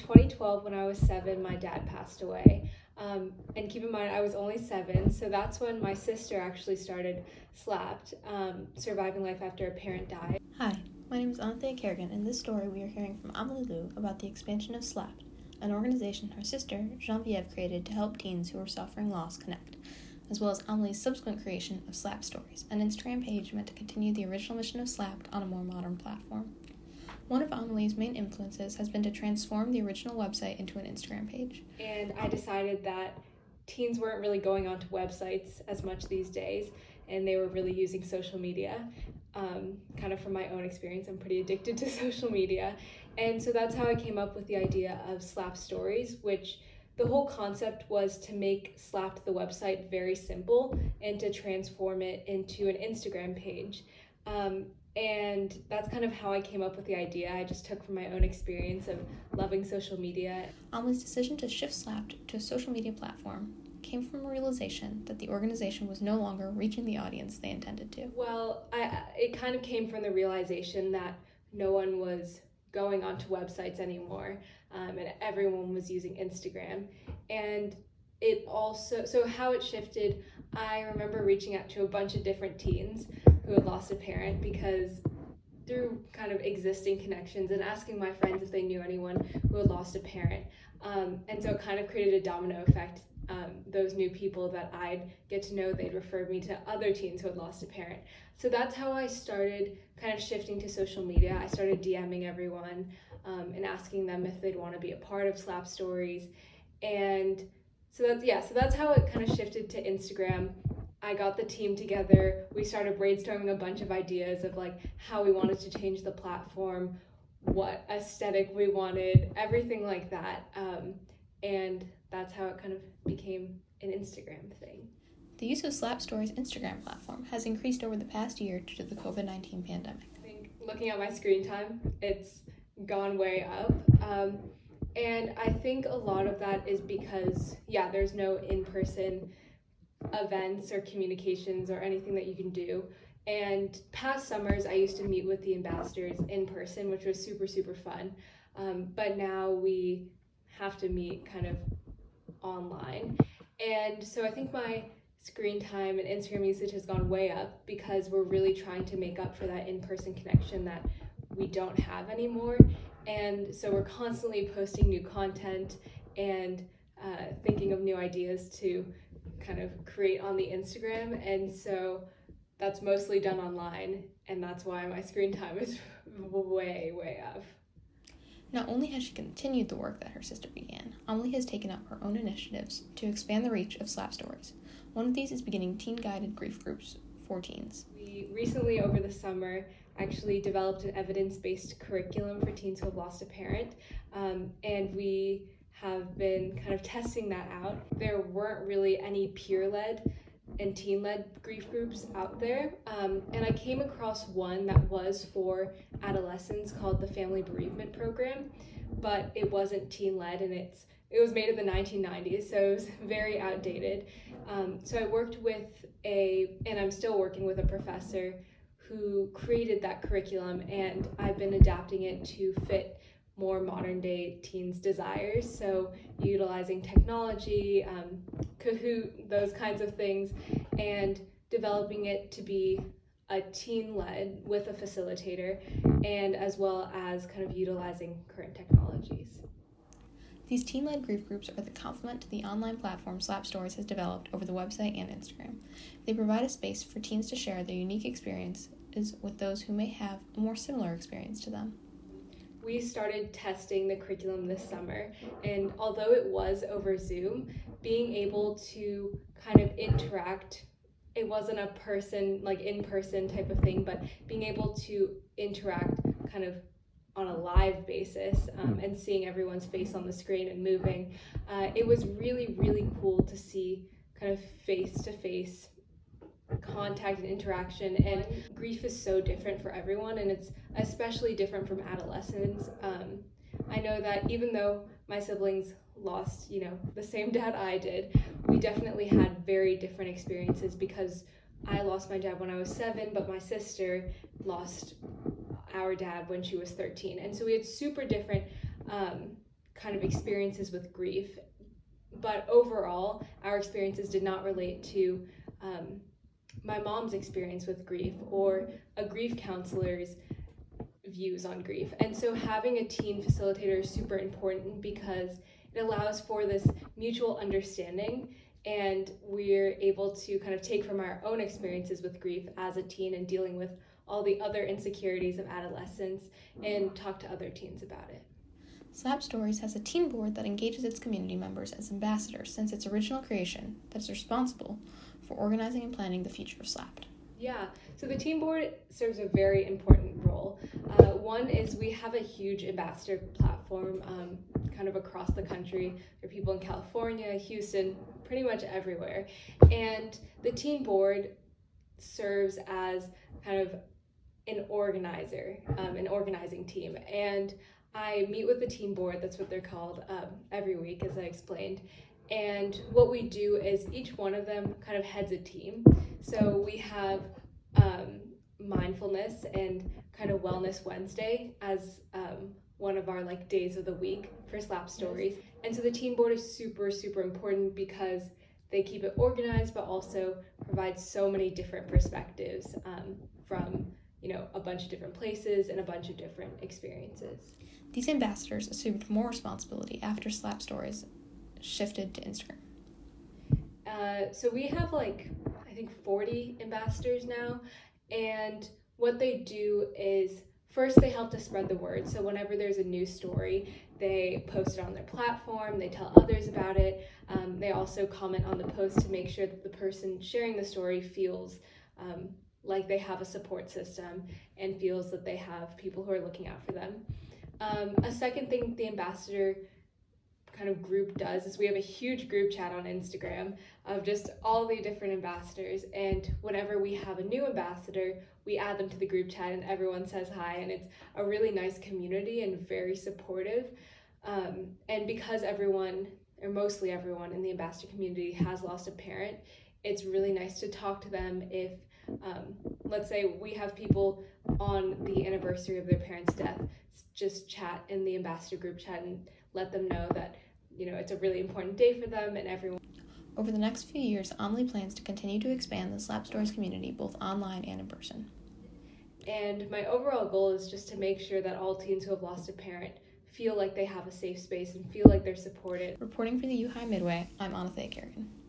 2012, when I was 7, my dad passed away. And keep in mind, I was only 7, so that's when my sister actually started Slapped, Surviving Life After a Parent Died. Hi, my name is Anthea Kerrigan. In this story, we are hearing from Amelie Lou about the expansion of Slapped, an organization her sister, Genevieve, created to help teens who are suffering loss connect, as well as Amelie's subsequent creation of Slapped Stories, an Instagram page meant to continue the original mission of Slapped on a more modern platform. One of Amelie's main influences has been to transform the original website into an Instagram page. And I decided that teens weren't really going onto websites as much these days, and they were really using social media. Kind of from my own experience, I'm pretty addicted to social media. And so that's how I came up with the idea of Slapped Stories, which the whole concept was to make Slapped the website very simple and to transform it into an Instagram page. And that's kind of how I came up with the idea. I just took from my own experience of loving social media. Amelie's decision to shift Slapped to a social media platform came from a realization that the organization was no longer reaching the audience they intended to. Well, it kind of came from the realization that no one was going onto websites anymore, and everyone was using Instagram. And it also, so how it shifted, I remember reaching out to a bunch of different teens who had lost a parent, because through kind of existing connections and asking my friends if they knew anyone who had lost a parent. And so it kind of created a domino effect. Those new people that I'd get to know, they'd refer me to other teens who had lost a parent. So that's how I started kind of shifting to social media. I started DMing everyone and asking them if they'd want to be a part of Slapped Stories. And so that's how it kind of shifted to Instagram. I got the team together. We started brainstorming a bunch of ideas of like how we wanted to change the platform, what aesthetic we wanted, everything like that. And that's how it kind of became an Instagram thing. The use of Slapped Stories' Instagram platform has increased over the past year due to the COVID-19 pandemic. I think looking at my screen time, it's gone way up. And I think a lot of that is because, there's no in-person events or communications or anything that you can do. And past summers, I used to meet with the ambassadors in person, which was super, super fun. But now we have to meet kind of online. And so I think my screen time and Instagram usage has gone way up because we're really trying to make up for that in-person connection that we don't have anymore. And so we're constantly posting new content and thinking of new ideas to kind of create on the Instagram. And so that's mostly done online, and that's why my screen time is way, way up. Not only has she continued the work that her sister began, Amelie has taken up her own initiatives to expand the reach of Slapped Stories. One of these is beginning teen-guided grief groups for teens. We recently, over the summer, actually developed an evidence-based curriculum for teens who have lost a parent, and we have been kind of testing that out. There weren't really any peer-led and teen-led grief groups out there, and I came across one that was for adolescents called the Family Bereavement Program, but it wasn't teen-led, and it was made in the 1990s, so it was very outdated. So I worked with and I'm still working with a professor who created that curriculum, and I've been adapting it to fit more modern day teens' desires. So utilizing technology, Kahoot, those kinds of things, and developing it to be a teen-led with a facilitator, and as well as kind of utilizing current technologies. These teen-led grief groups are the complement to the online platform Slapped Stories has developed over the website and Instagram. They provide a space for teens to share their unique experiences with those who may have a more similar experience to them. We started testing the curriculum this summer, and although it was over Zoom, being able to kind of interact, it wasn't a person, like in-person type of thing, but being able to interact kind of on a live basis and seeing everyone's face on the screen and moving, it was really, really cool to see kind of face-to-face contact and interaction. And grief is so different for everyone, and it's especially different from adolescents. I know that even though my siblings lost, the same dad I did, we definitely had very different experiences, because I lost my dad when I was 7, but my sister lost our dad when she was 13. And so we had super different kind of experiences with grief. But overall, our experiences did not relate to my mom's experience with grief or a grief counselor's views on grief. And so having a teen facilitator is super important because it allows for this mutual understanding, and we're able to kind of take from our own experiences with grief as a teen and dealing with all the other insecurities of adolescence and talk to other teens about it. Slap Stories has a teen board that engages its community members as ambassadors since its original creation that is responsible for organizing and planning the future of Slapped. Yeah, so the teen board serves a very important role. One is we have a huge ambassador platform kind of across the country. There are people in California, Houston, pretty much everywhere. And the teen board serves as kind of an organizer, an organizing team. And I meet with the teen board, that's what they're called, every week, as I explained. And what we do is each one of them kind of heads a team. So we have mindfulness and kind of Wellness Wednesday as one of our like days of the week for Slap Stories. And so the teen board is super, super important because they keep it organized, but also provide so many different perspectives from a bunch of different places and a bunch of different experiences. These ambassadors assumed more responsibility after Slap Stories shifted to Instagram. So we have I think 40 ambassadors now, and what they do is first they help to spread the word. So whenever there's a news story, they post it on their platform, they tell others about it. They also comment on the post to make sure that the person sharing the story feels like they have a support system and feels that they have people who are looking out for them. A second thing the ambassador kind of group does is we have a huge group chat on Instagram of just all the different ambassadors, and whenever we have a new ambassador, we add them to the group chat and everyone says hi, and it's a really nice community and very supportive. And because everyone, or mostly everyone in the ambassador community has lost a parent, it's really nice to talk to them if let's say we have people on the anniversary of their parents' death, just chat in the ambassador group chat and let them know that it's a really important day for them and everyone. Over the next few years, Amelie plans to continue to expand the Slap Stories community both online and in person. And my overall goal is just to make sure that all teens who have lost a parent feel like they have a safe space and feel like they're supported. Reporting for the U-High Midway, I'm Anathay Kerrigan.